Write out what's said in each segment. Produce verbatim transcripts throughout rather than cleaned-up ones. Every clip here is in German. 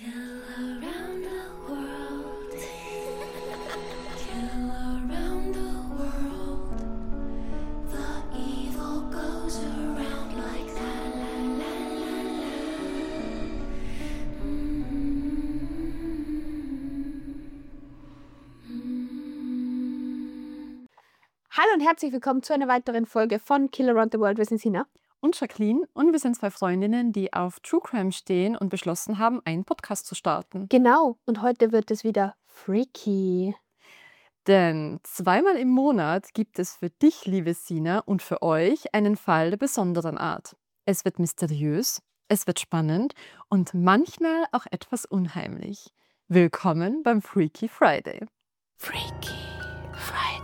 Kill around the world. Kill around the world. The evil goes around like that. La, la, la, la. Mm-hmm. Mm-hmm. Hallo und herzlich willkommen zu einer weiteren Folge von Kill Around the World. Wir sind Sina und Jacqueline und wir sind zwei Freundinnen, die auf True Crime stehen und beschlossen haben, einen Podcast zu starten. Genau, und heute wird es wieder freaky. Denn zweimal im Monat gibt es für dich, liebe Sina, und für euch einen Fall der besonderen Art. Es wird mysteriös, es wird spannend und manchmal auch etwas unheimlich. Willkommen beim Freaky Friday. Freaky Friday.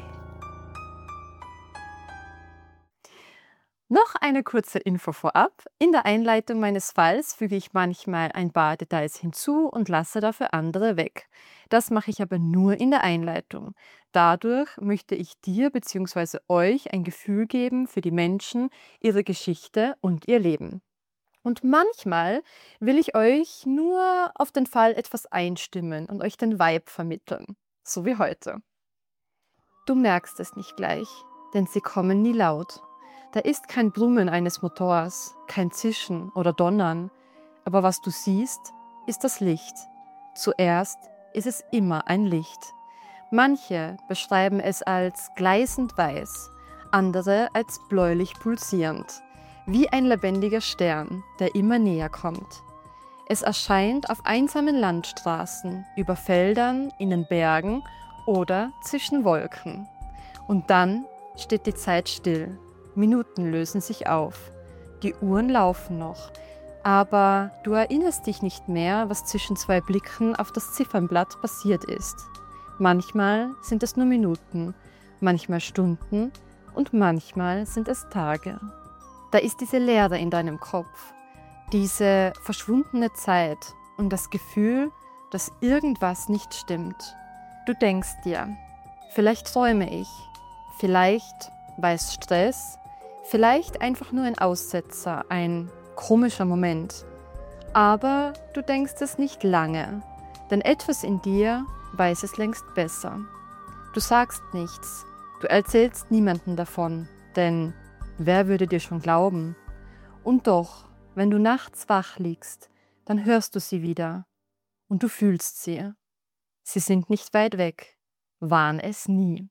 Noch eine kurze Info vorab. In der Einleitung meines Falls füge ich manchmal ein paar Details hinzu und lasse dafür andere weg. Das mache ich aber nur in der Einleitung. Dadurch möchte ich dir bzw. euch ein Gefühl geben für die Menschen, ihre Geschichte und ihr Leben. Und manchmal will ich euch nur auf den Fall etwas einstimmen und euch den Vibe vermitteln. So wie heute. Du merkst es nicht gleich, denn sie kommen nie laut. Da ist kein Brummen eines Motors, kein Zischen oder Donnern. Aber was du siehst, ist das Licht. Zuerst ist es immer ein Licht. Manche beschreiben es als gleißend weiß, andere als bläulich pulsierend, wie ein lebendiger Stern, der immer näher kommt. Es erscheint auf einsamen Landstraßen, über Feldern, in den Bergen oder zwischen Wolken. Und dann steht die Zeit still. Minuten lösen sich auf. Die Uhren laufen noch. Aber du erinnerst dich nicht mehr, was zwischen zwei Blicken auf das Ziffernblatt passiert ist. Manchmal sind es nur Minuten, manchmal Stunden und manchmal sind es Tage. Da ist diese Leere in deinem Kopf, diese verschwundene Zeit und das Gefühl, dass irgendwas nicht stimmt. Du denkst dir, vielleicht träume ich, vielleicht war es Stress, vielleicht einfach nur ein Aussetzer, ein komischer Moment. Aber du denkst es nicht lange, denn etwas in dir weiß es längst besser. Du sagst nichts, du erzählst niemandem davon, denn wer würde dir schon glauben? Und doch, wenn du nachts wach liegst, dann hörst du sie wieder und du fühlst sie. Sie sind nicht weit weg, waren es nie.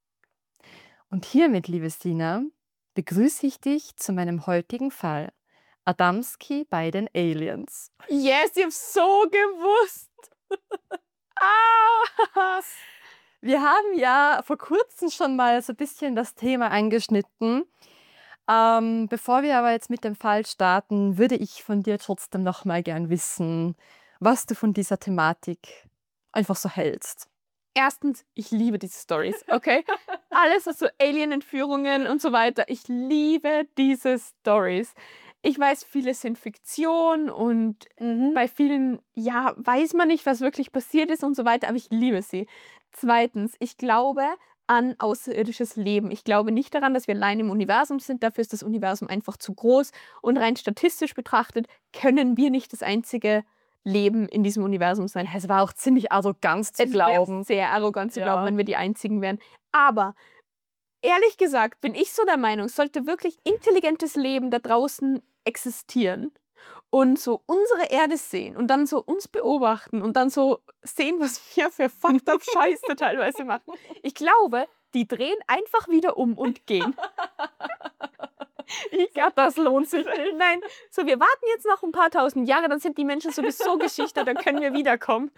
Und hiermit, liebe Sina, begrüße ich dich zu meinem heutigen Fall. Adamski bei den Aliens. Yes, ich hab's so gewusst. ah! Wir haben ja vor kurzem schon mal so ein bisschen das Thema angeschnitten. Ähm, bevor wir aber jetzt mit dem Fall starten, würde ich von dir trotzdem noch mal gern wissen, was du von dieser Thematik einfach so hältst. Erstens, ich liebe diese Stories, okay? Alles, also Alien-Entführungen und so weiter. Ich liebe diese Stories. Ich weiß, viele sind Fiktion und mhm. bei vielen, ja, weiß man nicht, was wirklich passiert ist und so weiter, aber ich liebe sie. Zweitens, ich glaube an außerirdisches Leben. Ich glaube nicht daran, dass wir allein im Universum sind. Dafür ist das Universum einfach zu groß. Und rein statistisch betrachtet können wir nicht das einzige Leben in diesem Universum sein. Es war auch ziemlich arrogant zu es glauben. Sehr arrogant zu ja. glauben, wenn wir die Einzigen wären. Aber ehrlich gesagt bin ich so der Meinung, sollte wirklich intelligentes Leben da draußen existieren und so unsere Erde sehen und dann so uns beobachten und dann so sehen, was wir für fucked up Scheiße teilweise machen. Ich glaube, die drehen einfach wieder um und gehen. Ich glaube, das lohnt sich nicht. Nein, so wir warten jetzt noch ein paar tausend Jahre, dann sind die Menschen sowieso Geschichte, dann können wir wiederkommen.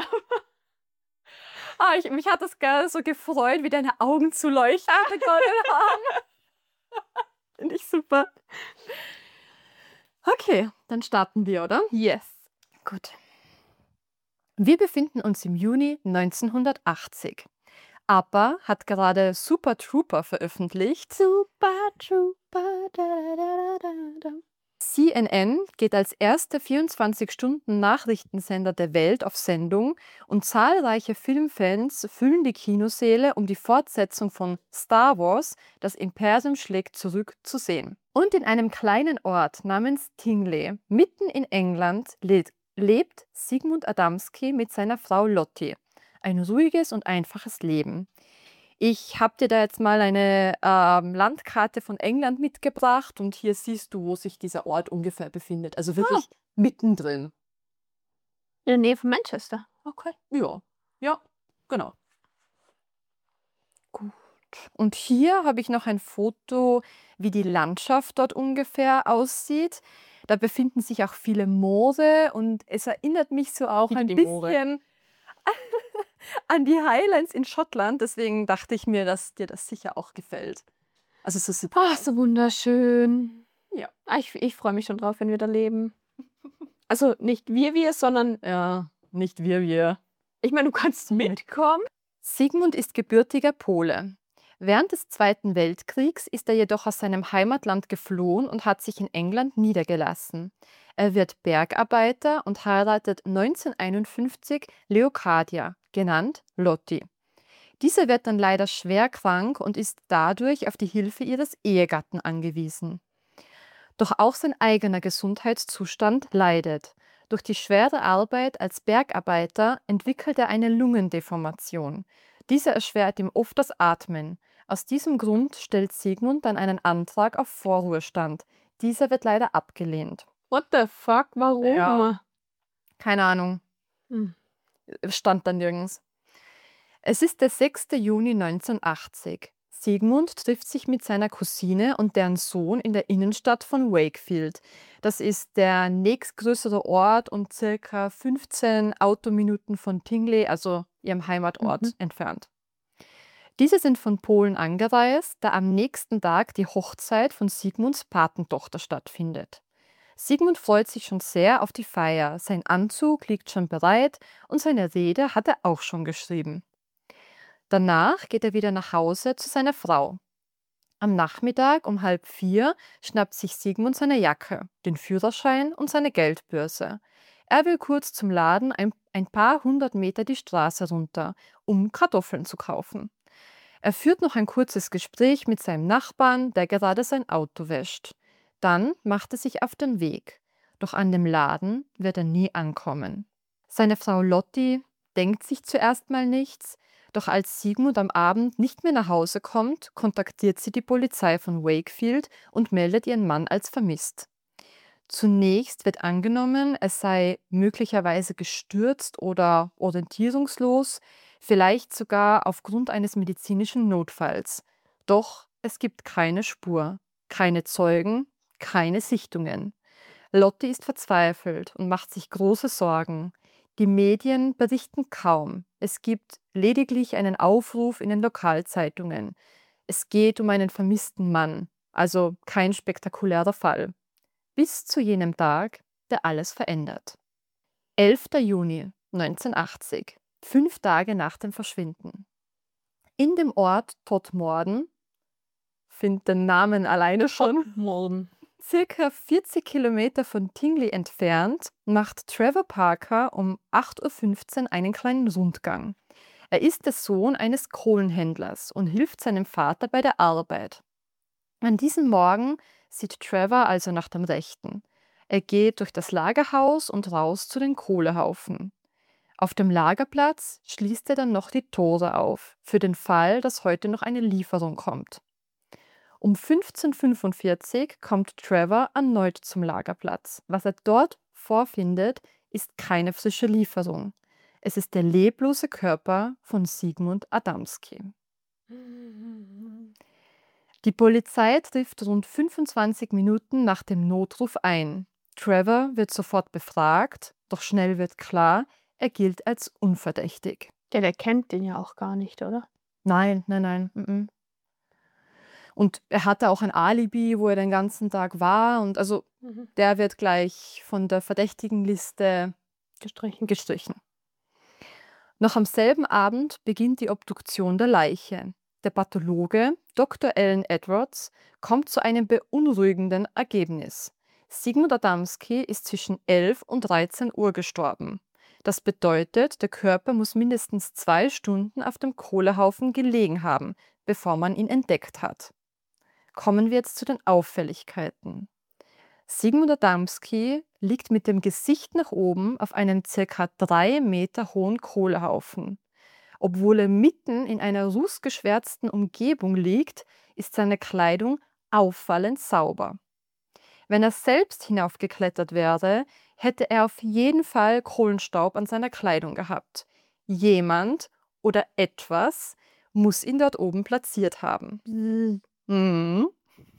Ah, ich, mich hat das gar so gefreut, wie deine Augen zu leuchten. Finde ich super. Okay, dann starten wir, oder? Yes. Gut. Wir befinden uns im Juni neunzehnhundertachtzig. ABBA hat gerade Super Trooper veröffentlicht. Super Trooper. Da, da, da, da. C N N geht als erster vierundzwanzig-Stunden-Nachrichtensender der Welt auf Sendung und zahlreiche Filmfans füllen die Kinosäle, um die Fortsetzung von Star Wars, das Imperium schlägt zurück, zu sehen. Und in einem kleinen Ort namens Tingley, mitten in England, lebt lebt Sigmund Adamski mit seiner Frau Lotti. Ein ruhiges und einfaches Leben. Ich habe dir da jetzt mal eine ähm, Landkarte von England mitgebracht und hier siehst du, wo sich dieser Ort ungefähr befindet. Also wirklich mittendrin. In der Nähe von Manchester. Okay. Ja, ja, genau. Gut. Und hier habe ich noch ein Foto, wie die Landschaft dort ungefähr aussieht. Da befinden sich auch viele Moore und es erinnert mich so auch Wieder ein die Moore. bisschen an die Highlands in Schottland. Deswegen dachte ich mir, dass dir das sicher auch gefällt. Also so sieht Ah, so wunderschön. Ja. Ah, ich ich freue mich schon drauf, wenn wir da leben. Also nicht wir, wir, sondern Ja, nicht wir, wir. ich meine, du kannst mitkommen. Sigmund ist gebürtiger Pole. Während des Zweiten Weltkriegs ist er jedoch aus seinem Heimatland geflohen und hat sich in England niedergelassen. Er wird Bergarbeiter und heiratet neunzehnhunderteinundfünfzig Leocadia, genannt Lotti. Diese wird dann leider schwer krank und ist dadurch auf die Hilfe ihres Ehegatten angewiesen. Doch auch sein eigener Gesundheitszustand leidet. Durch die schwere Arbeit als Bergarbeiter entwickelt er eine Lungendeformation. Diese erschwert ihm oft das Atmen. Aus diesem Grund stellt Sigmund dann einen Antrag auf Vorruhestand. Dieser wird leider abgelehnt. What the fuck? Warum? Ja. Keine Ahnung, Hm. stand da nirgends. Es ist der sechste Juni neunzehnhundertachtzig. Sigmund trifft sich mit seiner Cousine und deren Sohn in der Innenstadt von Wakefield. Das ist der nächstgrößere Ort und circa fünfzehn Autominuten von Tingley, also ihrem Heimatort, Mhm. entfernt. Diese sind von Polen angereist, da am nächsten Tag die Hochzeit von Sigmunds Patentochter stattfindet. Sigmund freut sich schon sehr auf die Feier. Sein Anzug liegt schon bereit und seine Rede hat er auch schon geschrieben. Danach geht er wieder nach Hause zu seiner Frau. Am Nachmittag um halb vier schnappt sich Sigmund seine Jacke, den Führerschein und seine Geldbörse. Er will kurz zum Laden ein, ein paar hundert Meter die Straße runter, um Kartoffeln zu kaufen. Er führt noch ein kurzes Gespräch mit seinem Nachbarn, der gerade sein Auto wäscht. Dann macht er sich auf den Weg. Doch an dem Laden wird er nie ankommen. Seine Frau Lotti denkt sich zuerst mal nichts, doch als Sigmund am Abend nicht mehr nach Hause kommt, kontaktiert sie die Polizei von Wakefield und meldet ihren Mann als vermisst. Zunächst wird angenommen, er sei möglicherweise gestürzt oder orientierungslos, vielleicht sogar aufgrund eines medizinischen Notfalls. Doch es gibt keine Spur, keine Zeugen, keine Sichtungen. Lotti ist verzweifelt und macht sich große Sorgen. Die Medien berichten kaum. Es gibt lediglich einen Aufruf in den Lokalzeitungen. Es geht um einen vermissten Mann, also kein spektakulärer Fall. Bis zu jenem Tag, der alles verändert. elfter Juni neunzehnhundertachtzig, fünf Tage nach dem Verschwinden. In dem Ort Todmorden, find den Namen alleine schon, Morgen. circa vierzig Kilometer von Tingley entfernt, macht Trevor Parker um acht Uhr fünfzehn einen kleinen Rundgang. Er ist der Sohn eines Kohlenhändlers und hilft seinem Vater bei der Arbeit. An diesem Morgen sieht Trevor also nach dem Rechten. Er geht durch das Lagerhaus und raus zu den Kohlehaufen. Auf dem Lagerplatz schließt er dann noch die Tore auf, für den Fall, dass heute noch eine Lieferung kommt. Um fünfzehn Uhr fünfundvierzig kommt Trevor erneut zum Lagerplatz. Was er dort vorfindet, ist keine frische Lieferung. Es ist der leblose Körper von Sigmund Adamski. Die Polizei trifft rund fünfundzwanzig Minuten nach dem Notruf ein. Trevor wird sofort befragt, doch schnell wird klar, er gilt als unverdächtig. Ja, der kennt den ja auch gar nicht, oder? Nein, nein, nein. Mm-mm. Und er hatte auch ein Alibi, wo er den ganzen Tag war. Und also Mhm. der wird gleich von der Verdächtigenliste Gestrichen. gestrichen. Noch am selben Abend beginnt die Obduktion der Leiche. Der Pathologe, Doktor Alan Edwards, kommt zu einem beunruhigenden Ergebnis. Sigmund Adamski ist zwischen elf und dreizehn Uhr gestorben. Das bedeutet, der Körper muss mindestens zwei Stunden auf dem Kohlehaufen gelegen haben, bevor man ihn entdeckt hat. Kommen wir jetzt zu den Auffälligkeiten. Sigmund Adamski liegt mit dem Gesicht nach oben auf einem circa drei Meter hohen Kohlehaufen. Obwohl er mitten in einer rußgeschwärzten Umgebung liegt, ist seine Kleidung auffallend sauber. Wenn er selbst hinaufgeklettert wäre, hätte er auf jeden Fall Kohlenstaub an seiner Kleidung gehabt. Jemand oder etwas muss ihn dort oben platziert haben. Mhm.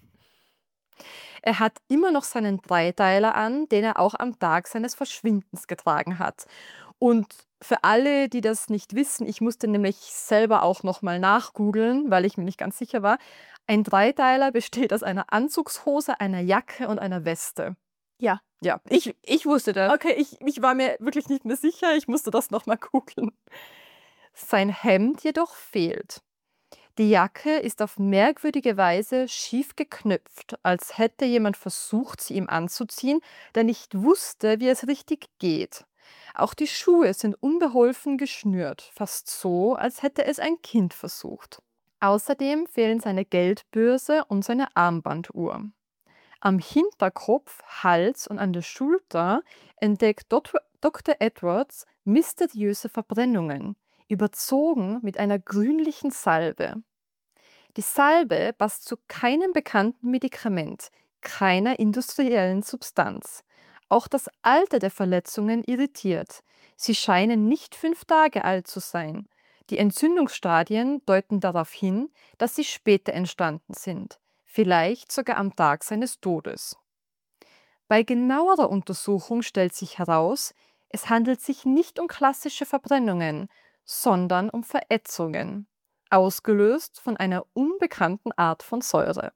Er hat immer noch seinen Dreiteiler an, den er auch am Tag seines Verschwindens getragen hat. Und für alle, die das nicht wissen, ich musste nämlich selber auch nochmal nachgoogeln, weil ich mir nicht ganz sicher war. Ein Dreiteiler besteht aus einer Anzugshose, einer Jacke und einer Weste. Ja, Ja, ich, ich wusste das. okay, ich, ich war mir wirklich nicht mehr sicher, ich musste das nochmal googeln. Sein Hemd jedoch fehlt. Die Jacke ist auf merkwürdige Weise schief geknöpft, als hätte jemand versucht, sie ihm anzuziehen, der nicht wusste, wie es richtig geht. Auch die Schuhe sind unbeholfen geschnürt, fast so, als hätte es ein Kind versucht. Außerdem fehlen seine Geldbörse und seine Armbanduhr. Am Hinterkopf, Hals und an der Schulter entdeckt Doktor Edwards mysteriöse Verbrennungen, überzogen mit einer grünlichen Salbe. Die Salbe passt zu keinem bekannten Medikament, keiner industriellen Substanz. Auch das Alter der Verletzungen irritiert. Sie scheinen nicht fünf Tage alt zu sein. Die Entzündungsstadien deuten darauf hin, dass sie später entstanden sind, vielleicht sogar am Tag seines Todes. Bei genauerer Untersuchung stellt sich heraus, es handelt sich nicht um klassische Verbrennungen, sondern um Verätzungen, ausgelöst von einer unbekannten Art von Säure.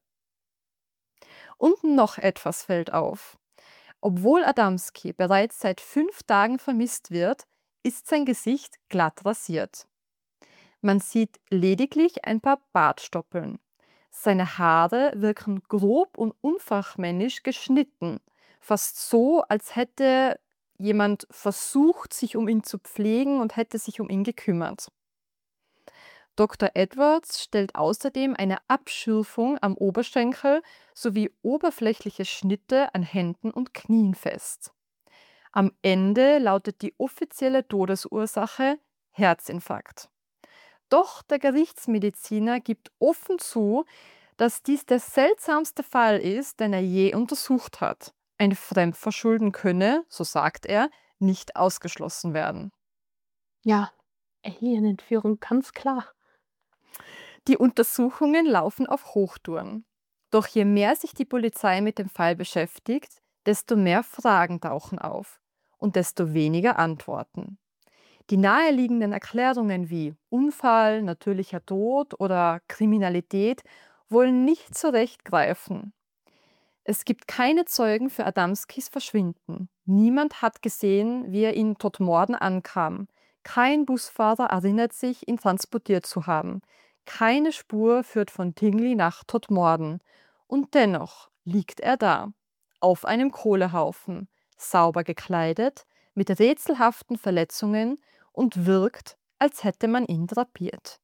Und noch etwas fällt auf. Obwohl Adamski bereits seit fünf Tagen vermisst wird, ist sein Gesicht glatt rasiert. Man sieht lediglich ein paar Bartstoppeln. Seine Haare wirken grob und unfachmännisch geschnitten, fast so, als hätte jemand versucht, sich um ihn zu pflegen und hätte sich um ihn gekümmert. Doktor Edwards stellt außerdem eine Abschürfung am Oberschenkel sowie oberflächliche Schnitte an Händen und Knien fest. Am Ende lautet die offizielle Todesursache Herzinfarkt. Doch der Gerichtsmediziner gibt offen zu, dass dies der seltsamste Fall ist, den er je untersucht hat. Ein Fremdverschulden könne, so sagt er, nicht ausgeschlossen werden. Ja, Alien-Entführung, ganz klar. Die Untersuchungen laufen auf Hochtouren. Doch je mehr sich die Polizei mit dem Fall beschäftigt, desto mehr Fragen tauchen auf und desto weniger Antworten. Die naheliegenden Erklärungen wie Unfall, natürlicher Tod oder Kriminalität wollen nicht so recht greifen. Es gibt keine Zeugen für Adamskis Verschwinden. Niemand hat gesehen, wie er in Todmorden ankam. Kein Busfahrer erinnert sich, ihn transportiert zu haben. Keine Spur führt von Tingley nach Todmorden. Und dennoch liegt er da, auf einem Kohlehaufen, sauber gekleidet, mit rätselhaften Verletzungen und wirkt, als hätte man ihn drapiert.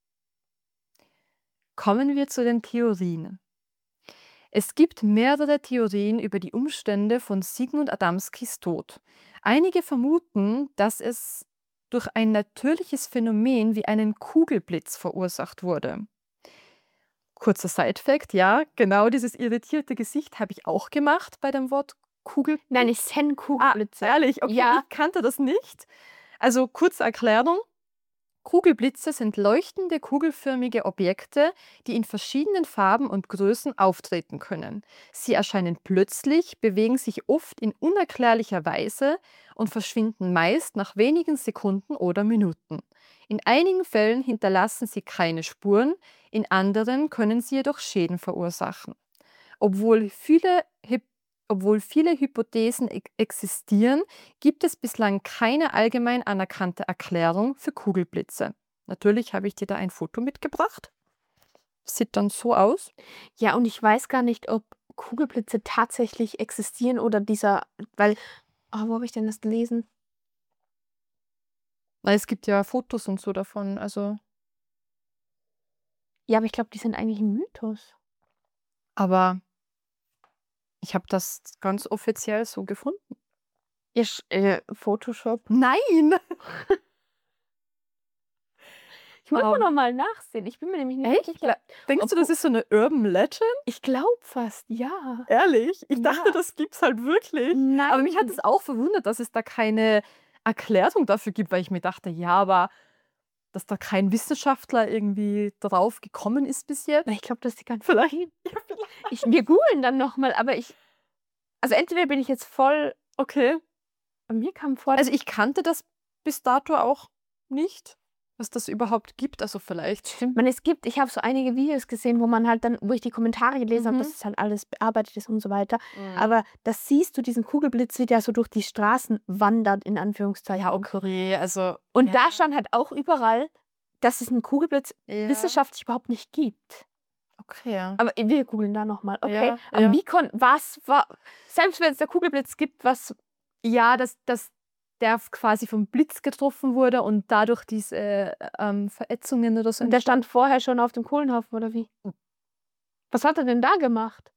Kommen wir zu den Theorien. Es gibt mehrere Theorien über die Umstände von Sigmund Adamskis Tod. Einige vermuten, dass es durch ein natürliches Phänomen wie einen Kugelblitz verursacht wurde. Kurzer Sidefact, ja, genau dieses irritierte Gesicht habe ich auch gemacht bei dem Wort Kugelblitz. Nein, ich kenne Kugelblitze. Ah, ehrlich, okay, Ja. ich kannte das nicht. Also kurze Erklärung. Kugelblitze sind leuchtende, kugelförmige Objekte, die in verschiedenen Farben und Größen auftreten können. Sie erscheinen plötzlich, bewegen sich oft in unerklärlicher Weise und verschwinden meist nach wenigen Sekunden oder Minuten. In einigen Fällen hinterlassen sie keine Spuren, in anderen können sie jedoch Schäden verursachen. Obwohl viele Obwohl viele Hypothesen e- existieren, gibt es bislang keine allgemein anerkannte Erklärung für Kugelblitze. Natürlich habe ich dir da ein Foto mitgebracht. Sieht dann so aus. Ja, und ich weiß gar nicht, ob Kugelblitze tatsächlich existieren oder dieser, weil, oh, wo habe ich denn das gelesen? Na, es gibt ja Fotos und so davon. Also, Ja, aber ich glaube, die sind eigentlich ein Mythos. aber Ich habe das ganz offiziell so gefunden. Ihr Sch äh, Photoshop. Nein! Ich muss Aber- noch mal nachsehen. Ich bin mir nämlich nicht Echt? sicher. Denkst Ob du, das du- ist so eine Urban Legend? Ich glaube fast, ja. Ehrlich? Ich Ja. dachte, das gibt's halt wirklich. Nein. Aber mich hat es auch verwundert, dass es da keine Erklärung dafür gibt, weil ich mir dachte, ja, aber dass da kein Wissenschaftler irgendwie drauf gekommen ist bis jetzt. Na, ich glaube, das ist die ganze Vielleicht. Zeit. Ja, vielleicht. Ich, wir googeln dann noch mal, aber ich also entweder bin ich jetzt voll Okay. mir kam vor, Also ich kannte das bis dato auch nicht, was das überhaupt gibt. Also vielleicht. ich meine, es gibt ich habe so einige Videos gesehen, wo man halt dann wo ich die Kommentare gelesen habe, Mhm. dass es halt alles bearbeitet ist und so weiter. Mhm. Aber das siehst du, diesen Kugelblitz, wie der so durch die Straßen wandert, in Anführungszeichen. Ja, okay, also. Und ja. da stand halt auch überall, dass es einen Kugelblitz Ja. wissenschaftlich überhaupt nicht gibt. Okay. Aber wir googeln da noch mal. Okay. Ja, Aber ja. wie kon was war selbst wenn es der Kugelblitz gibt, was Ja, dass, dass der quasi vom Blitz getroffen wurde und dadurch diese äh, ähm, Verätzungen oder so. und der stand vorher schon auf dem Kohlenhaufen oder wie? Was hat er denn da gemacht?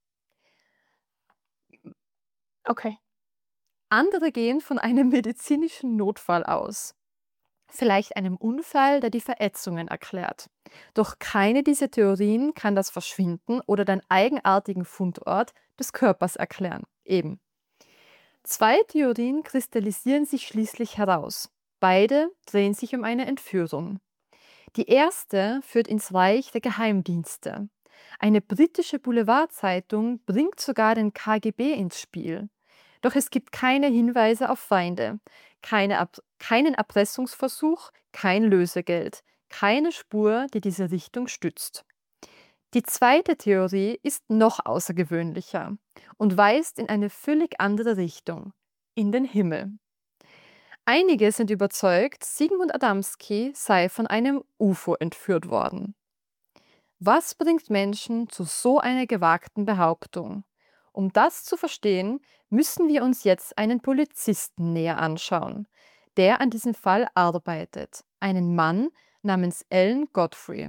Okay. Andere gehen von einem medizinischen Notfall aus. Vielleicht einem Unfall, der die Verätzungen erklärt. Doch keine dieser Theorien kann das Verschwinden oder den eigenartigen Fundort des Körpers erklären. Eben. Zwei Theorien kristallisieren sich schließlich heraus. Beide drehen sich um eine Entführung. Die erste führt ins Reich der Geheimdienste. Eine britische Boulevardzeitung bringt sogar den K G B ins Spiel. Doch es gibt keine Hinweise auf Feinde, keine Ab keinen Erpressungsversuch, kein Lösegeld, keine Spur, die diese Richtung stützt. Die zweite Theorie ist noch außergewöhnlicher und weist in eine völlig andere Richtung, in den Himmel. Einige sind überzeugt, Zygmunt Adamski sei von einem U F O entführt worden. Was bringt Menschen zu so einer gewagten Behauptung? Um das zu verstehen, müssen wir uns jetzt einen Polizisten näher anschauen, der an diesem Fall arbeitet, einen Mann namens Alan Godfrey.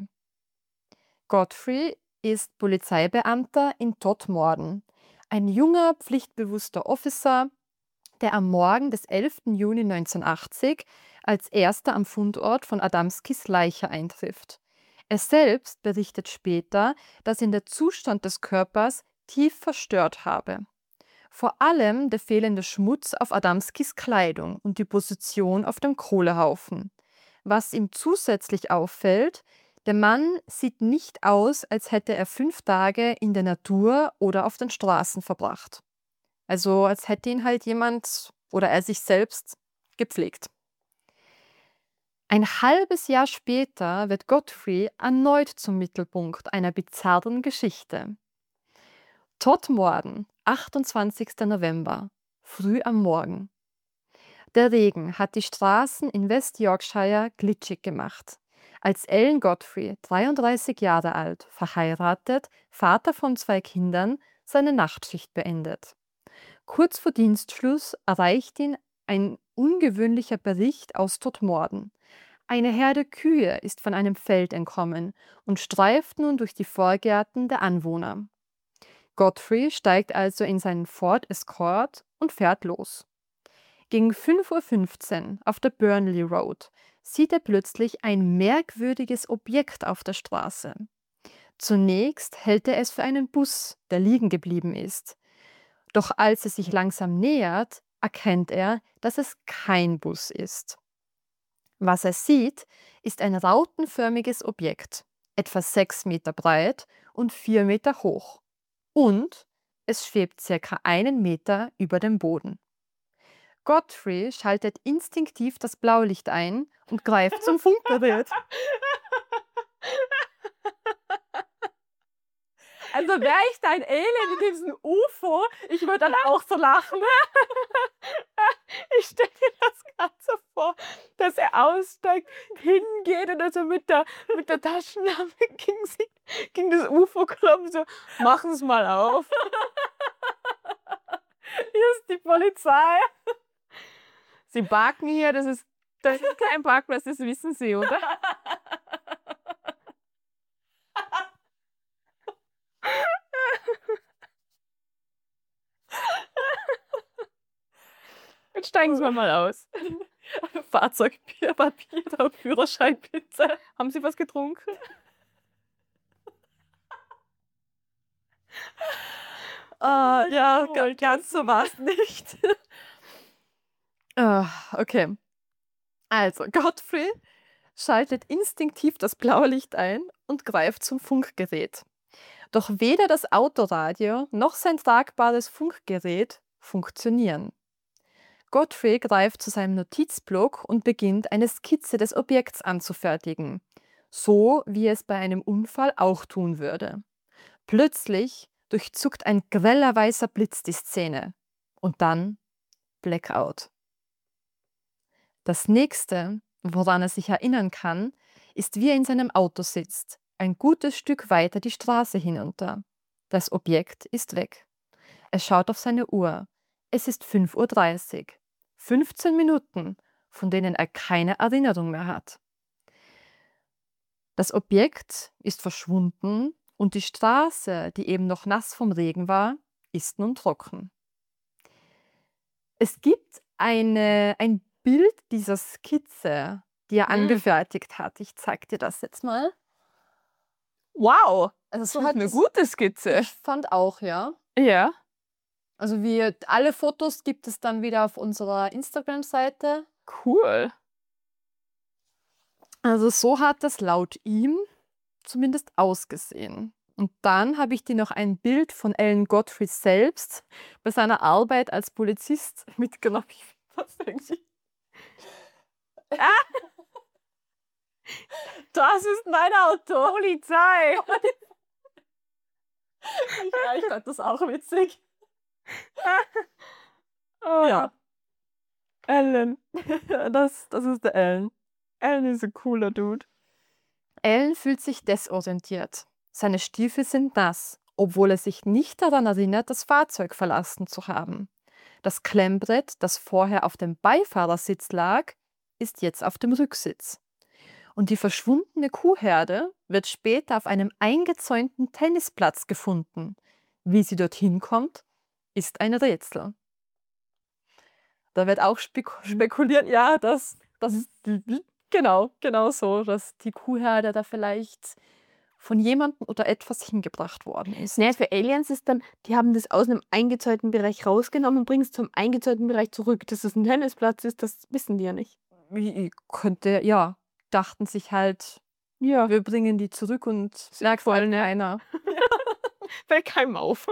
Godfrey ist Polizeibeamter in Todmorden, ein junger, pflichtbewusster Officer, der am Morgen des elften Juni neunzehnhundertachtzig als erster am Fundort von Adamskis Leiche eintrifft. Er selbst berichtet später, dass ihn der Zustand des Körpers tief verstört habe. Vor allem der fehlende Schmutz auf Adamskis Kleidung und die Position auf dem Kohlehaufen. Was ihm zusätzlich auffällt, der Mann sieht nicht aus, als hätte er fünf Tage in der Natur oder auf den Straßen verbracht. Also als hätte ihn halt jemand oder er sich selbst gepflegt. Ein halbes Jahr später wird Godfrey erneut zum Mittelpunkt einer bizarren Geschichte. Todmorden, achtundzwanzigster November, früh am Morgen. Der Regen hat die Straßen in West Yorkshire glitschig gemacht. Als Alan Godfrey, dreiunddreißig Jahre alt, verheiratet, Vater von zwei Kindern, seine Nachtschicht beendet. Kurz vor Dienstschluss erreicht ihn ein ungewöhnlicher Bericht aus Todmorden. Eine Herde Kühe ist von einem Feld entkommen und streift nun durch die Vorgärten der Anwohner. Godfrey steigt also in seinen Ford Escort und fährt los. Gegen fünf Uhr fünfzehn auf der Burnley Road sieht er plötzlich ein merkwürdiges Objekt auf der Straße. Zunächst hält er es für einen Bus, der liegen geblieben ist. Doch als er sich langsam nähert, erkennt er, dass es kein Bus ist. Was er sieht, ist ein rautenförmiges Objekt, etwa sechs Meter breit und vier Meter hoch. Und es schwebt circa einen Meter über dem Boden. Godfrey schaltet instinktiv das Blaulicht ein und greift zum Funkgerät. Also wäre ich dein Alien in diesem U F O, ich würde dann auch so lachen. Ich stelle mir das gerade so vor, dass er aussteigt, hingeht und also mit der, mit der Taschenlampe gegen, sie, gegen das U F O klopft, so, machen es mal auf. Hier ist die Polizei. Sie parken hier, das ist, das ist kein Parkplatz, das wissen Sie, oder? Steigen Sie mal aus. Fahrzeugpapier und Führerschein, bitte. Haben Sie was getrunken? Ah, ja, Oh, ga- ganz so war es nicht. Ah, okay. Also, Godfrey schaltet instinktiv das blaue Licht ein und greift zum Funkgerät. Doch weder das Autoradio noch sein tragbares Funkgerät funktionieren. Godfrey greift zu seinem Notizblock und beginnt, eine Skizze des Objekts anzufertigen, so wie es bei einem Unfall auch tun würde. Plötzlich durchzuckt ein greller weißer Blitz die Szene und dann Blackout. Das nächste, woran er sich erinnern kann, ist, wie er in seinem Auto sitzt, ein gutes Stück weiter die Straße hinunter. Das Objekt ist weg. Er schaut auf seine Uhr. Es ist fünf Uhr dreißig. fünfzehn Minuten, von denen er keine Erinnerung mehr hat. Das Objekt ist verschwunden und die Straße, die eben noch nass vom Regen war, ist nun trocken. Es gibt eine, ein Bild dieser Skizze, die er Mm. angefertigt hat. Ich zeig dir das jetzt mal. Wow, Also das so ist hat eine es- gute Skizze. Ich fand auch, ja. Ja. Also wir, alle Fotos gibt es dann wieder auf unserer Instagram-Seite. Cool. Also so hat das laut ihm zumindest ausgesehen. Und dann habe ich dir noch ein Bild von Alan Godfrey selbst bei seiner Arbeit als Polizist mitgenommen. Ich find das irgendwie. Das ist mein Auto. Polizei. Ja, ich fand das auch witzig. Oh, Ja, Alan. das, das ist der Alan. Alan ist ein cooler Dude. Alan fühlt sich desorientiert. Seine Stiefel sind nass, obwohl er sich nicht daran erinnert, das Fahrzeug verlassen zu haben. Das Klemmbrett, das vorher auf dem Beifahrersitz lag, ist jetzt auf dem Rücksitz. Und die verschwundene Kuhherde wird später auf einem eingezäunten Tennisplatz gefunden. Wie sie dorthin kommt, ist ein Rätsel. Da wird auch spek spekuliert, ja, das, das ist genau, genau so, dass die Kuhherde da vielleicht von jemandem oder etwas hingebracht worden ist. Naja, für Aliens ist dann, die haben das aus einem eingezäunten Bereich rausgenommen und bringen es zum eingezäunten Bereich zurück. Dass es ein Tennisplatz ist, das wissen die ja nicht. Wie könnte, ja, dachten sich halt, Ja, wir bringen die zurück und merkt voll, halt ne? keiner. fällt keinem auf.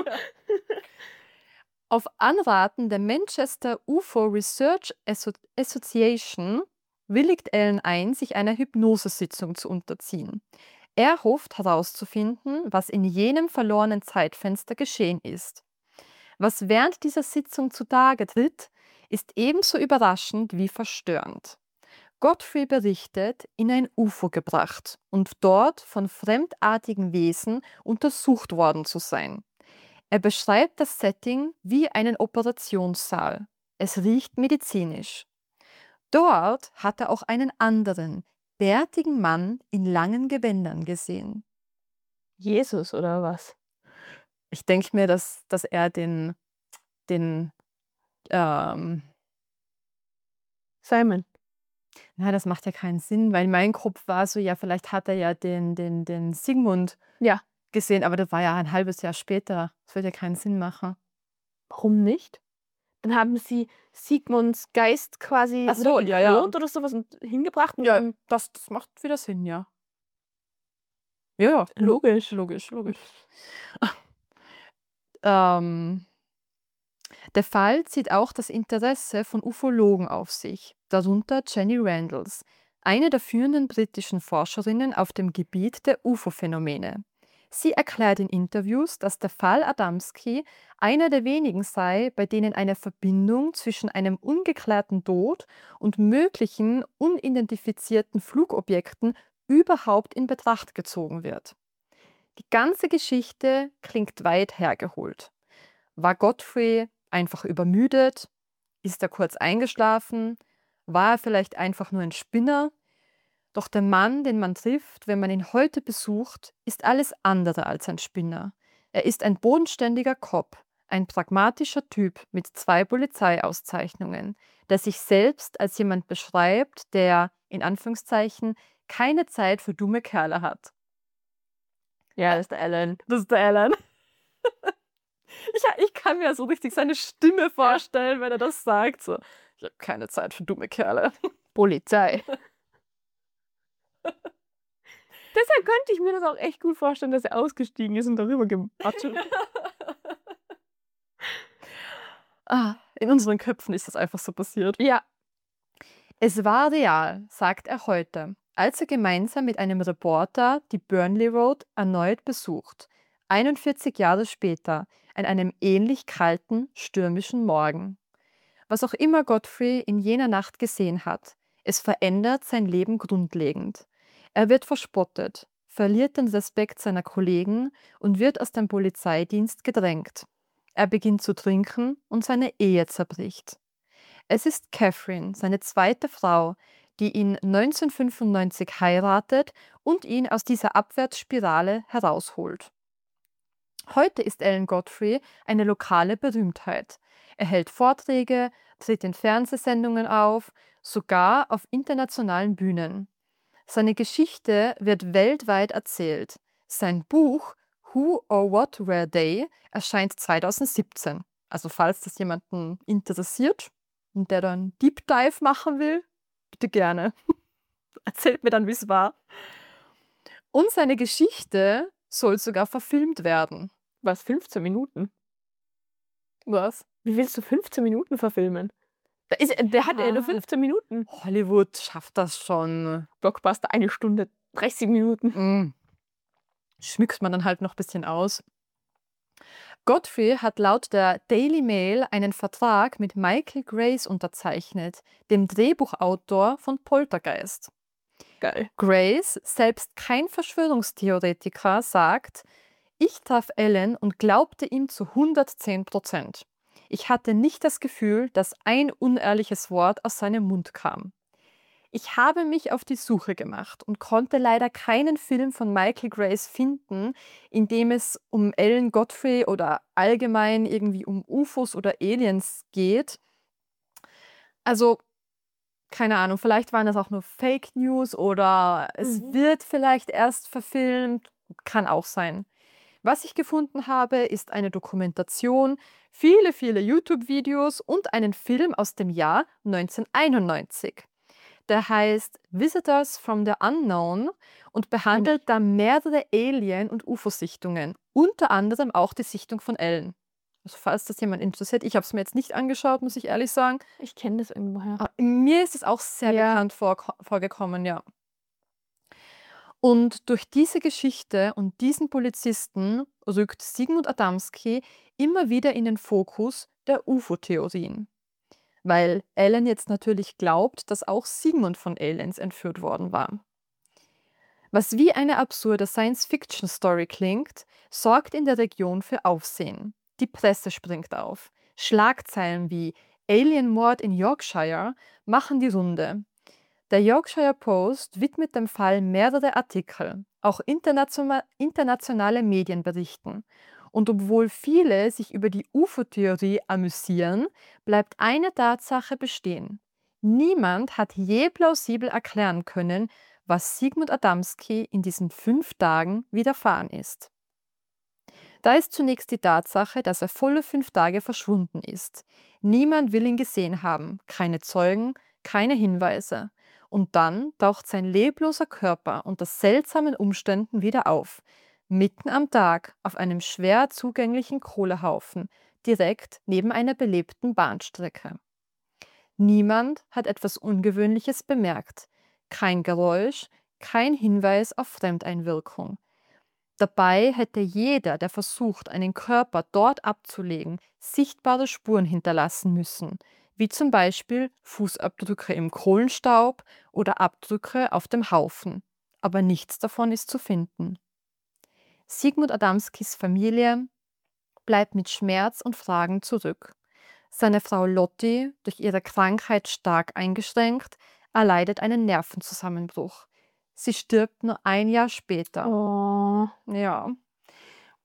Auf Anraten der Manchester U F O Research Asso Association willigt Alan ein, sich einer Hypnosesitzung zu unterziehen. Er hofft herauszufinden, was in jenem verlorenen Zeitfenster geschehen ist. Was während dieser Sitzung zutage tritt, ist ebenso überraschend wie verstörend. Godfrey berichtet, in ein U F O gebracht und dort von fremdartigen Wesen untersucht worden zu sein. Er beschreibt das Setting wie einen Operationssaal. Es riecht medizinisch. Dort hat er auch einen anderen, bärtigen Mann in langen Gewändern gesehen. Jesus oder was? Ich denke mir, dass, dass er den, den ähm, Simon. na, das macht ja keinen Sinn, weil mein Kopf war so, ja, vielleicht hat er ja den, den, den Sigmund Ja. gesehen, aber das war ja ein halbes Jahr später. Das würde ja keinen Sinn machen. Warum nicht? Dann haben sie Sigmunds Geist quasi Ach so, ja, ja. geklont oder sowas und hingebracht. Und Ja, dann- das, das macht wieder Sinn, ja. Ja, ja, Logisch. logisch, logisch. ähm, der Fall zieht auch das Interesse von Ufologen auf sich, darunter Jenny Randalls, eine der führenden britischen Forscherinnen auf dem Gebiet der U F O-Phänomene. Sie erklärt in Interviews, dass der Fall Adamski einer der wenigen sei, bei denen eine Verbindung zwischen einem ungeklärten Tod und möglichen unidentifizierten Flugobjekten überhaupt in Betracht gezogen wird. Die ganze Geschichte klingt weit hergeholt. War Godfrey einfach übermüdet? Ist er kurz eingeschlafen? War er vielleicht einfach nur ein Spinner? Doch der Mann, den man trifft, wenn man ihn heute besucht, ist alles andere als ein Spinner. Er ist ein bodenständiger Cop, ein pragmatischer Typ mit zwei Polizeiauszeichnungen, der sich selbst als jemand beschreibt, der, in Anführungszeichen, keine Zeit für dumme Kerle hat. Ja, das ist der Alan. Das ist der Alan. Ich, ich kann mir so richtig seine Stimme vorstellen, wenn er das sagt. So, ich habe keine Zeit für dumme Kerle. Polizei. Deshalb könnte ich mir das auch echt gut vorstellen, dass er ausgestiegen ist und darüber gewatscht. Ah, in unseren Köpfen ist das einfach so passiert. Ja, Es war real, sagt er heute, als er gemeinsam mit einem Reporter die Burnley Road erneut besucht, einundvierzig Jahre später, an einem ähnlich kalten, stürmischen Morgen. Was auch immer Godfrey in jener Nacht gesehen hat, es verändert sein Leben grundlegend. Er wird verspottet, verliert den Respekt seiner Kollegen und wird aus dem Polizeidienst gedrängt. Er beginnt zu trinken und seine Ehe zerbricht. Es ist Catherine, seine zweite Frau, die ihn neunzehnhundertfünfundneunzig heiratet und ihn aus dieser Abwärtsspirale herausholt. Heute ist Alan Godfrey eine lokale Berühmtheit. Er hält Vorträge, tritt in Fernsehsendungen auf, sogar auf internationalen Bühnen. Seine Geschichte wird weltweit erzählt. Sein Buch Who or What Were They erscheint zweitausendsiebzehn. Also falls das jemanden interessiert und der dann Deep Dive machen will, bitte gerne. Erzählt mir dann, wie es war. Und seine Geschichte soll sogar verfilmt werden. was, fünfzehn Minuten? Was? Wie willst du fünfzehn Minuten verfilmen? Da ist, der hat ja nur fünfzehn Minuten. Hollywood schafft das schon. Blockbuster, eine Stunde, dreißig Minuten. Mm. Schmückt man dann halt noch ein bisschen aus. Godfrey hat laut der Daily Mail einen Vertrag mit Michael Grace unterzeichnet, dem Drehbuchautor von Poltergeist. Geil. Grace, selbst kein Verschwörungstheoretiker, sagt: Ich traf Alan und glaubte ihm zu hundertzehn Prozent. Ich hatte nicht das Gefühl, dass ein unehrliches Wort aus seinem Mund kam. Ich habe mich auf die Suche gemacht und konnte leider keinen Film von Michael Grace finden, in dem es um Alan Godfrey oder allgemein irgendwie um U F Os oder Aliens geht. Also, keine Ahnung, vielleicht waren das auch nur Fake News oder es Mhm. wird vielleicht erst verfilmt, kann auch sein. Was ich gefunden habe, ist eine Dokumentation, viele, viele YouTube-Videos und einen Film aus dem Jahr neunzehnhunderteinundneunzig. Der heißt Visitors from the Unknown und behandelt da mehrere Alien- und U F O-Sichtungen, unter anderem auch die Sichtung von Alan. Also falls das jemand interessiert, ich habe es mir jetzt nicht angeschaut, muss ich ehrlich sagen. Ich kenne das irgendwoher. Aber mir ist es auch sehr Ja. bekannt vor, vorgekommen, ja. Und durch diese Geschichte und diesen Polizisten rückt Sigmund Adamski immer wieder in den Fokus der U F O-Theorien. Weil Alan jetzt natürlich glaubt, dass auch Sigmund von Aliens entführt worden war. Was wie eine absurde Science-Fiction-Story klingt, sorgt in der Region für Aufsehen. Die Presse springt auf. Schlagzeilen wie Alienmord in Yorkshire machen die Runde. Der Yorkshire Post widmet dem Fall mehrere Artikel, auch international, internationale Medien berichten. Und obwohl viele sich über die U F O-Theorie amüsieren, bleibt eine Tatsache bestehen. Niemand hat je plausibel erklären können, was Sigmund Adamski in diesen fünf Tagen widerfahren ist. Da ist zunächst die Tatsache, dass er volle fünf Tage verschwunden ist. Niemand will ihn gesehen haben, keine Zeugen, keine Hinweise. Und dann taucht sein lebloser Körper unter seltsamen Umständen wieder auf, mitten am Tag auf einem schwer zugänglichen Kohlehaufen, direkt neben einer belebten Bahnstrecke. Niemand hat etwas Ungewöhnliches bemerkt. Kein Geräusch, kein Hinweis auf Fremdeinwirkung. Dabei hätte jeder, der versucht, einen Körper dort abzulegen, sichtbare Spuren hinterlassen müssen, wie zum Beispiel Fußabdrücke im Kohlenstaub oder Abdrücke auf dem Haufen. Aber nichts davon ist zu finden. Sigmund Adamskis Familie bleibt mit Schmerz und Fragen zurück. Seine Frau Lotti, durch ihre Krankheit stark eingeschränkt, erleidet einen Nervenzusammenbruch. Sie stirbt nur ein Jahr später. Oh. Ja.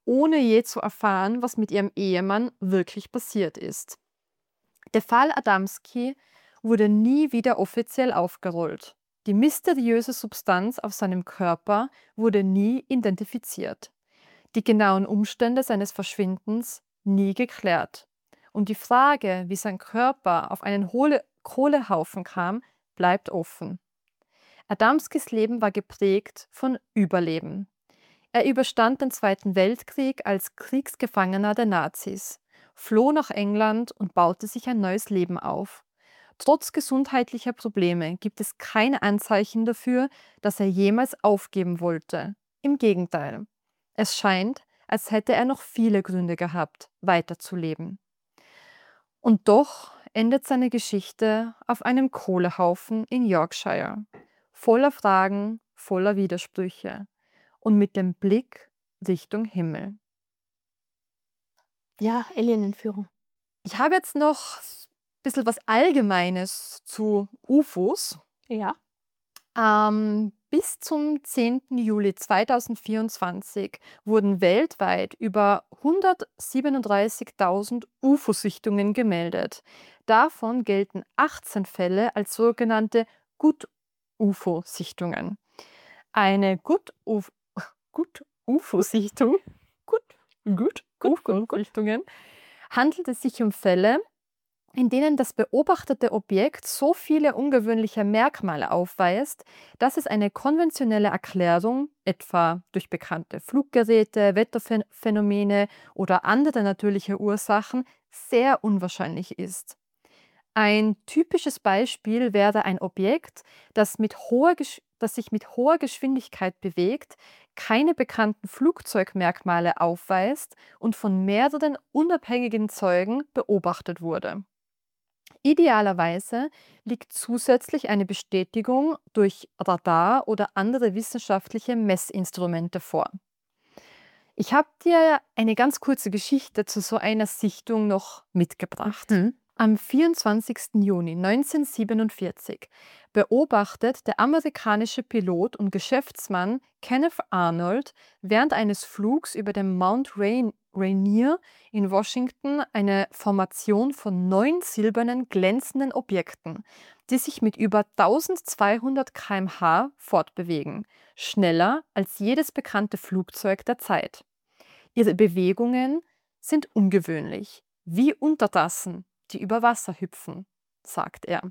ohne je zu erfahren, was mit ihrem Ehemann wirklich passiert ist. Der Fall Adamski wurde nie wieder offiziell aufgerollt. Die mysteriöse Substanz auf seinem Körper wurde nie identifiziert. Die genauen Umstände seines Verschwindens nie geklärt. Und die Frage, wie sein Körper auf einen Hohle Kohlehaufen kam, bleibt offen. Adamskis Leben war geprägt von Überleben. Er überstand den Zweiten Weltkrieg als Kriegsgefangener der Nazis, floh nach England und baute sich ein neues Leben auf. Trotz gesundheitlicher Probleme gibt es keine Anzeichen dafür, dass er jemals aufgeben wollte. Im Gegenteil. Es scheint, als hätte er noch viele Gründe gehabt, weiterzuleben. Und doch endet seine Geschichte auf einem Kohlehaufen in Yorkshire, voller Fragen, voller Widersprüche und mit dem Blick Richtung Himmel. Ja, Alienentführung. Ich habe jetzt noch ein bisschen was Allgemeines zu U F Os. Ja. Ähm, bis zum zehnten Juli zweitausendvierundzwanzig wurden weltweit über hundertsiebenunddreißigtausend U F O-Sichtungen gemeldet. Davon gelten achtzehn Fälle als sogenannte Good-U F O-Sichtungen. Eine Good-U F O-Sichtung Good, Good, U F O-Sichtungen handelt es sich um Fälle, in denen das beobachtete Objekt so viele ungewöhnliche Merkmale aufweist, dass es eine konventionelle Erklärung, etwa durch bekannte Fluggeräte, Wetterphänomene oder andere natürliche Ursachen, sehr unwahrscheinlich ist. Ein typisches Beispiel wäre ein Objekt, das, mit hoher das sich mit hoher Geschwindigkeit bewegt, keine bekannten Flugzeugmerkmale aufweist und von mehreren unabhängigen Zeugen beobachtet wurde. Idealerweise liegt zusätzlich eine Bestätigung durch Radar oder andere wissenschaftliche Messinstrumente vor. Ich habe dir eine ganz kurze Geschichte zu so einer Sichtung noch mitgebracht. Mhm. Am vierundzwanzigsten Juni neunzehnhundertsiebenundvierzig beobachtet der amerikanische Pilot und Geschäftsmann Kenneth Arnold während eines Flugs über dem Mount Rain Rainier in Washington eine Formation von neun silbernen, glänzenden Objekten, die sich mit über eintausendzweihundert Kilometer pro Stunde fortbewegen, schneller als jedes bekannte Flugzeug der Zeit. Ihre Bewegungen sind ungewöhnlich, wie Untertassen, die über Wasser hüpfen, sagt er.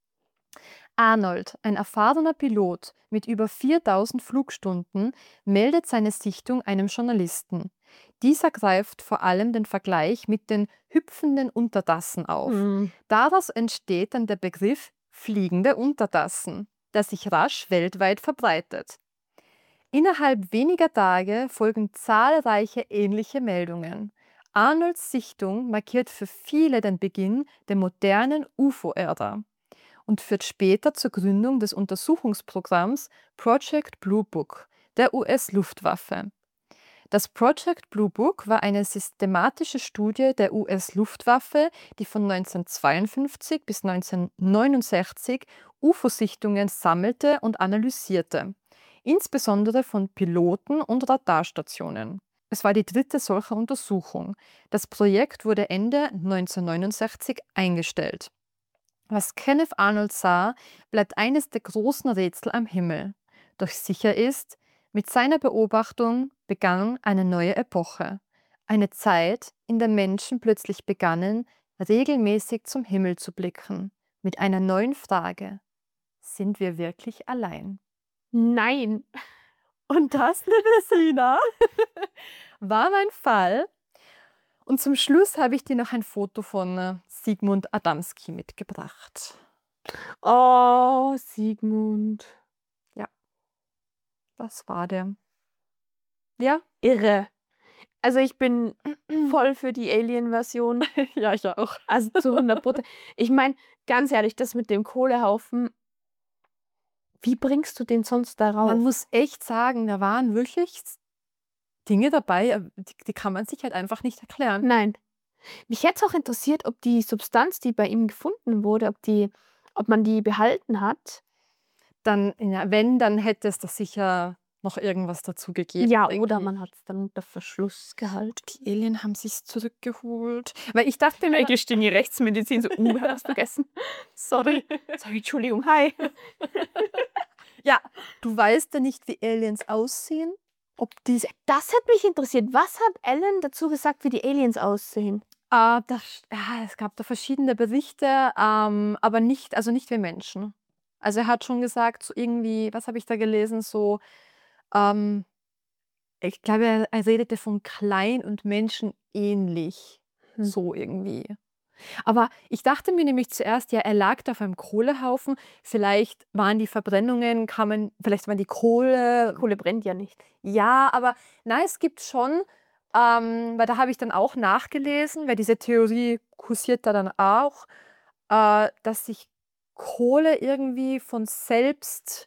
Arnold, ein erfahrener Pilot mit über viertausend Flugstunden, meldet seine Sichtung einem Journalisten. Dieser greift vor allem den Vergleich mit den hüpfenden Untertassen auf. Mhm. Daraus entsteht dann der Begriff fliegende Untertassen, der sich rasch weltweit verbreitet. Innerhalb weniger Tage folgen zahlreiche ähnliche Meldungen. Arnolds Sichtung markiert für viele den Beginn der modernen U F O-Ära und führt später zur Gründung des Untersuchungsprogramms Project Blue Book der U S-Luftwaffe. Das Project Blue Book war eine systematische Studie der U S-Luftwaffe, die von neunzehnhundertzweiundfünfzig bis neunzehnhundertneunundsechzig U F O-Sichtungen sammelte und analysierte, insbesondere von Piloten und Radarstationen. Es war die dritte solcher Untersuchung. Das Projekt wurde Ende neunzehnhundertneunundsechzig eingestellt. Was Kenneth Arnold sah, bleibt eines der großen Rätsel am Himmel. Doch sicher ist, mit seiner Beobachtung begann eine neue Epoche. Eine Zeit, in der Menschen plötzlich begannen, regelmäßig zum Himmel zu blicken. Mit einer neuen Frage: Sind wir wirklich allein? Nein. Und das, liebe Sina, war mein Fall. Und zum Schluss habe ich dir noch ein Foto von äh, Sigmund Adamski mitgebracht. Oh, Sigmund. Das war der. Ja, Irre. Also ich bin voll für die Alien-Version. ja, ich auch. Also zu hundert Prozent. Ich meine, ganz ehrlich, das mit dem Kohlehaufen, wie bringst du den sonst da rauf? Man muss echt sagen, da waren wirklich Dinge dabei, äh, die, die kann man sich halt einfach nicht erklären. Nein. Mich hätte es auch interessiert, ob die Substanz, die bei ihm gefunden wurde, ob, die, ob man die behalten hat. Dann, ja, wenn, dann hätte es das sicher noch irgendwas dazu gegeben. Ja, denke oder ich. man hat es dann unter Verschluss gehalten. Die Alien haben sich zurückgeholt. Weil ich dachte mir, Eigentlich stehen die Rechtsmedizin so, uh, hast vergessen. Sorry. Sorry, Entschuldigung, hi. ja, du weißt ja nicht, wie Aliens aussehen. Ob diese Das hat mich interessiert. Was hat Ellen dazu gesagt, wie die Aliens aussehen? Äh, das, ja, es gab da verschiedene Berichte, ähm, aber nicht, also nicht wie Menschen. Also er hat schon gesagt, so irgendwie, was habe ich da gelesen, so, ähm, ich glaube, er, er redete von klein und menschenähnlich, Hm. so irgendwie. Aber ich dachte mir nämlich zuerst, ja, er lag da auf einem Kohlehaufen, vielleicht waren die Verbrennungen, kamen, vielleicht waren die Kohle, Kohle brennt ja nicht. ja, aber nein, es gibt schon, ähm, weil da habe ich dann auch nachgelesen, weil diese Theorie kursiert da dann auch, äh, dass sich Kohle irgendwie von selbst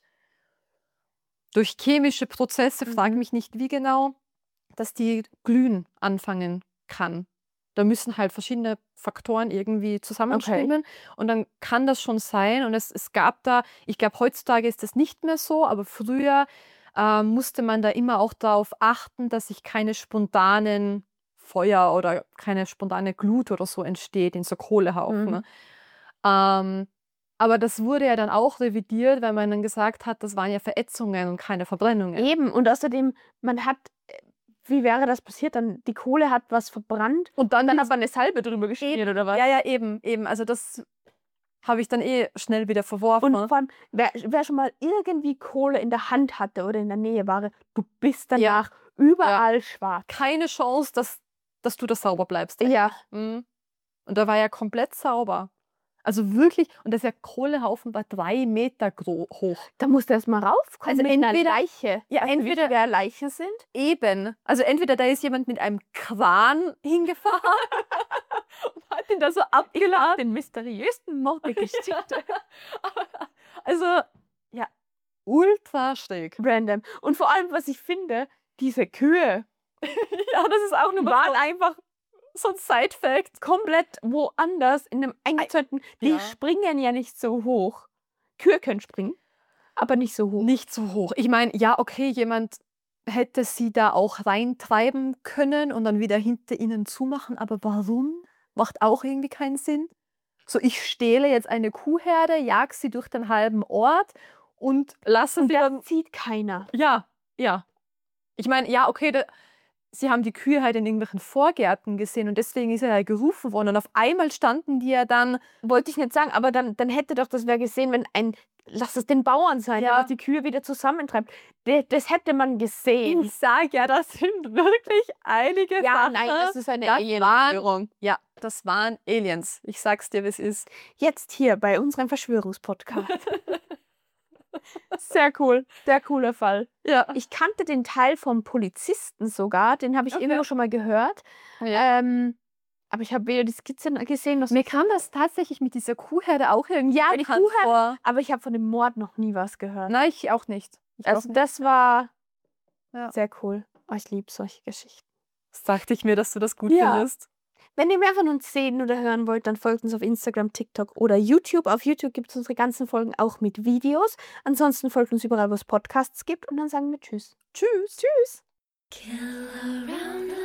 durch chemische Prozesse, frage Mhm. mich nicht wie genau, dass die glühen anfangen kann. Da müssen halt verschiedene Faktoren irgendwie zusammenstimmen und dann kann das schon sein. Und es, es gab da, ich glaube, heutzutage ist das nicht mehr so, aber früher äh, musste man da immer auch darauf achten, dass sich keine spontanen Feuer oder keine spontane Glut oder so entsteht in so Kohlehaufen. Mhm. Ähm, aber das wurde ja dann auch revidiert, weil man dann gesagt hat, das waren ja Verätzungen und keine Verbrennungen. Eben. Und außerdem, man hat, äh, wie wäre das passiert? Dann die Kohle hat was verbrannt Und dann, dann die- hat man eine Salbe drüber geschmiert, oder was? ja, ja, eben, eben. Also das habe ich dann eh schnell wieder verworfen. Und vor allem, wer, wer schon mal irgendwie Kohle in der Hand hatte oder in der Nähe war, du bist Ja. danach überall schwarz. Keine Chance, dass, dass du da sauber bleibst. Ja. Mhm. Und da war ja komplett sauber. Also wirklich, und das ist ja Kohlehaufen war drei Meter gro- hoch. Da musst du erst mal raufkommen Also mit einer entweder- Leiche. Ja, Weißt du, wie entweder- schwer Leichen sind? Eben. Also entweder da ist jemand mit einem Kran hingefahren und hat ihn da so abgeladen. Den mysteriösen Mord der Geschichte. Also, ja, ultra schräg. Random. Und vor allem, was ich finde, diese Kühe Ja, das ist auch nur waren einfach so ein Side-Fact. komplett woanders in einem eingezäunten. Die ja. springen ja nicht so hoch. Kühe können springen, aber nicht so hoch. Nicht so hoch. Ich meine, ja, okay, jemand hätte sie da auch reintreiben können und dann wieder hinter ihnen zumachen, aber warum? Macht auch irgendwie keinen Sinn. So, ich stehle jetzt eine Kuhherde, jag sie durch den halben Ort und lasse Und sie dann. das sieht keiner. Ja, ja. Ich meine, ja, okay, da, sie haben die Kühe halt in irgendwelchen Vorgärten gesehen und deswegen ist er ja gerufen worden. Und auf einmal standen die ja dann. Wollte ich nicht sagen, aber dann, dann hätte doch das wer gesehen, wenn ein, lass es den Bauern sein, Ja. der die Kühe wieder zusammentreibt. Das, das hätte man gesehen. Ich sage ja, das sind wirklich einige Ja, Sachen. nein, das ist eine das Alien-Verschwörung. Ja, das waren Aliens. Ich sag's dir, wie es ist. Jetzt hier bei unserem Verschwörungspodcast. Sehr cool, sehr cooler Fall. Ja. Ich kannte den Teil vom Polizisten sogar, den habe ich Okay. irgendwo schon mal gehört. Ja. Ähm, aber ich habe weder die Skizze gesehen, noch Mir kam das tatsächlich mit dieser Kuhherde auch irgendwie Ja, die bekannt Kuhherde. vor. aber ich habe von dem Mord noch nie was gehört. Nein, ich auch nicht. Ich Also auch nicht. das war Ja. sehr cool. Oh, ich liebe solche Geschichten. Das dachte ich mir, dass du das gut Ja. findest. Wenn ihr mehr von uns sehen oder hören wollt, dann folgt uns auf Instagram, TikTok oder YouTube. Auf YouTube gibt es unsere ganzen Folgen auch mit Videos. Ansonsten folgt uns überall, wo es Podcasts gibt. Und dann sagen wir Tschüss. Tschüss. Tschüss. Kill around the